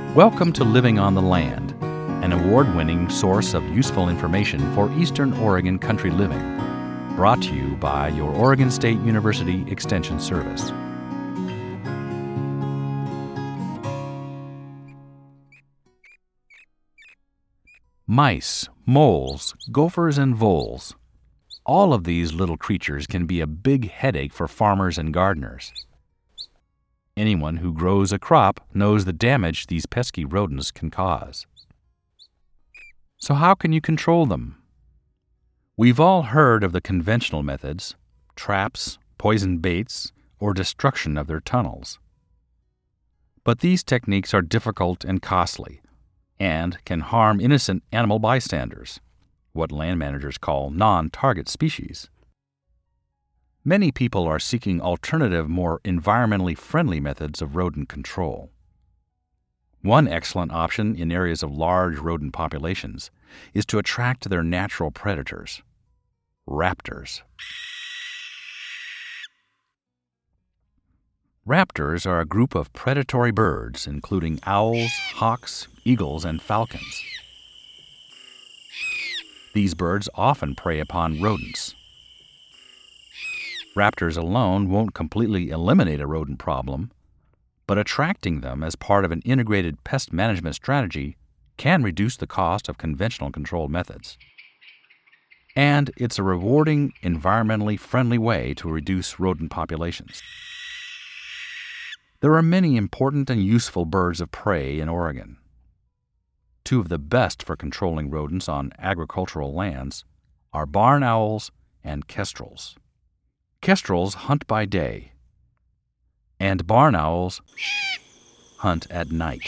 Welcome to Living on the Land, an award-winning source of useful information for Eastern Oregon country living, brought to you by your Oregon State University Extension Service. Mice, moles, gophers, and voles. All of these little creatures can be a big headache for farmers and gardeners. Anyone who grows a crop knows the damage these pesky rodents can cause. So how can you control them? We've all heard of the conventional methods: traps, poison baits, or destruction of their tunnels. But these techniques are difficult and costly, and can harm innocent animal bystanders, what land managers call non-target species. Many people are seeking alternative, more environmentally friendly methods of rodent control. One excellent option in areas of large rodent populations is to attract their natural predators, raptors. Raptors are a group of predatory birds, including owls, hawks, eagles, and falcons. These birds often prey upon rodents. Raptors alone won't completely eliminate a rodent problem, but attracting them as part of an integrated pest management strategy can reduce the cost of conventional control methods. And it's a rewarding, environmentally friendly way to reduce rodent populations. There are many important and useful birds of prey in Oregon. Two of the best for controlling rodents on agricultural lands are barn owls and kestrels. Kestrels hunt by day, and barn owls hunt at night.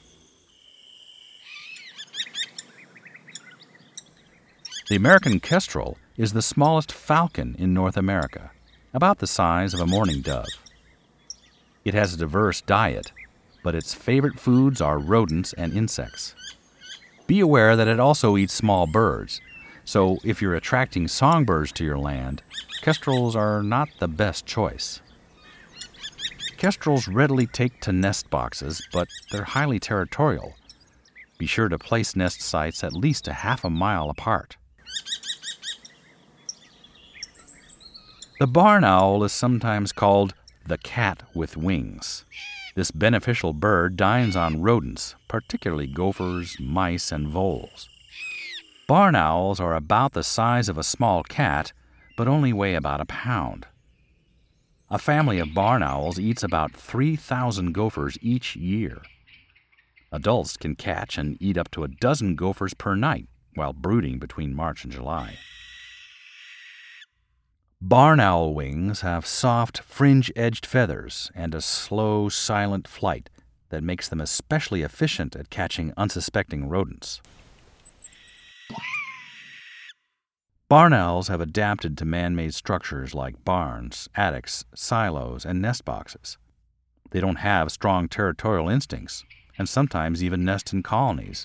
The American kestrel is the smallest falcon in North America, about the size of a mourning dove. It has a diverse diet, but its favorite foods are rodents and insects. Be aware that it also eats small birds, so if you're attracting songbirds to your land, kestrels are not the best choice. Kestrels readily take to nest boxes, but they're highly territorial. Be sure to place nest sites at least a half a mile apart. The barn owl is sometimes called the cat with wings. This beneficial bird dines on rodents, particularly gophers, mice, and voles. Barn owls are about the size of a small cat, but only weigh about a pound. A family of barn owls eats about 3,000 gophers each year. Adults can catch and eat up to a dozen gophers per night while brooding between March and July. Barn owl wings have soft, fringe-edged feathers and a slow, silent flight that makes them especially efficient at catching unsuspecting rodents. Barn owls have adapted to man-made structures like barns, attics, silos, and nest boxes. They don't have strong territorial instincts, and sometimes even nest in colonies.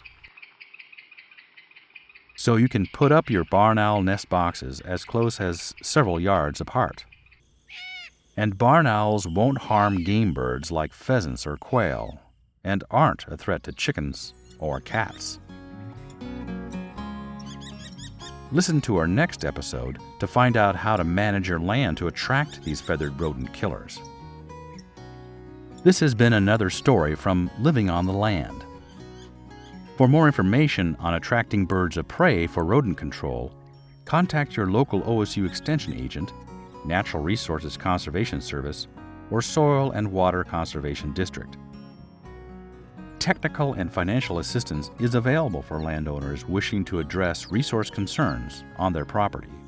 So you can put up your barn owl nest boxes as close as several yards apart. And barn owls won't harm game birds like pheasants or quail, and aren't a threat to chickens or cats. Listen to our next episode to find out how to manage your land to attract these feathered rodent killers. This has been another story from Living on the Land. For more information on attracting birds of prey for rodent control, contact your local OSU Extension agent, Natural Resources Conservation Service, or Soil and Water Conservation District. Technical and financial assistance is available for landowners wishing to address resource concerns on their property.